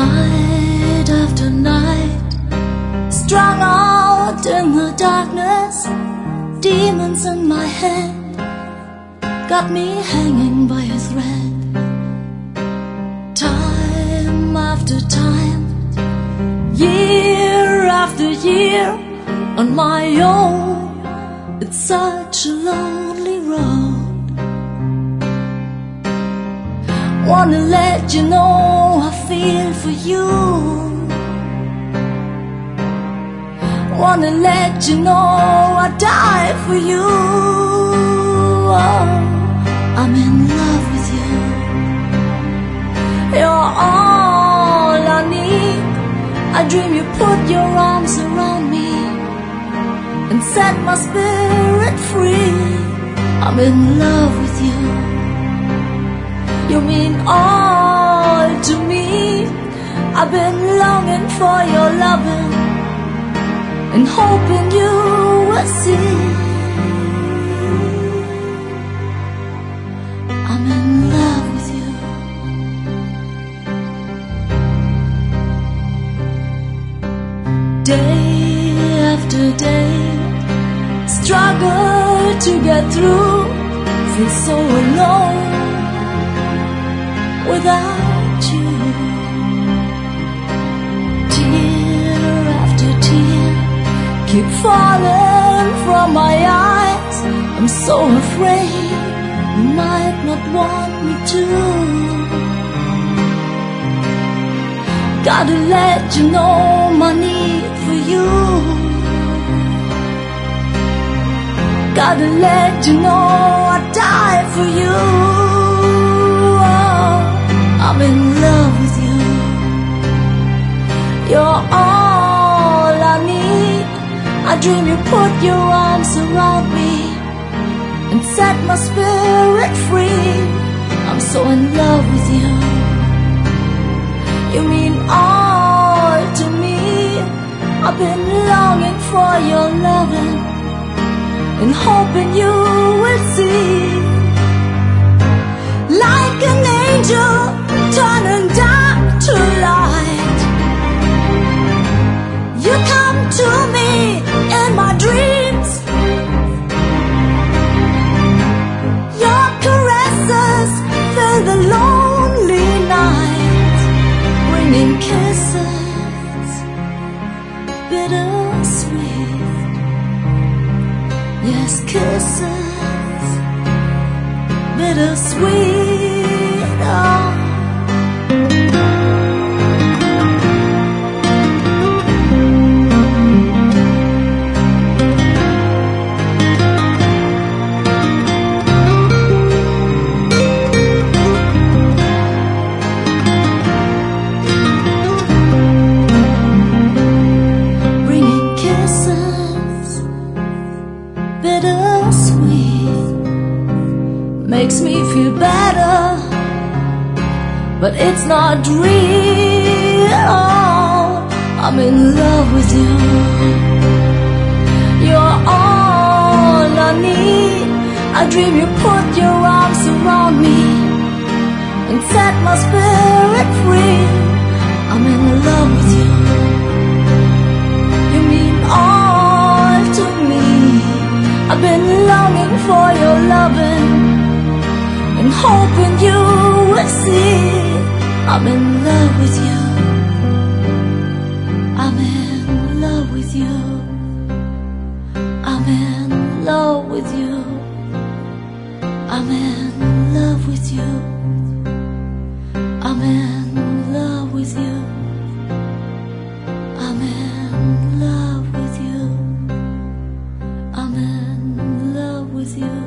Night after night, strung out in the darkness, demons in my head got me hanging by a thread. Time after time, year after year, on my own, it's such a lonely road. Wanna let you know I feel for you. Wanna let you know I die for you. Oh, I'm in love with you. You're all I need. I dream you put your arms around me and set my spirit free. I'm in love with you. You mean all to me. I've been longing for your loving and hoping you will see. I'm in love with you. Day after day, struggle to get through, feel so alone without you. Tear after tear keep falling from my eyes. I'm so afraid you might not want me to. Gotta let you know my need for you. Gotta let you know I die for you. I'm in love with you. You're all I need. I dream you put your arms around me and set my spirit free. I'm so in love with you. You mean all to me. I've been longing for your loving and hoping you will see. Like an angel turning dark to light, you come to me in my dreams. Your caresses fill the lonely night, bringing kisses bittersweet. Yes, kisses bittersweet. Oh. Makes me feel better, but it's not real. I'm in love with you. You're all I need. I dream you put your arms around me and set my spirit free. I'm in love with you. You mean all to me. I've been longing for your loving and hoping you will see. I'm in love with you. I'm in love with you. I'm in love with you. I'm in love with you. I'm in love with you. I'm in love with you. I'm in love with you.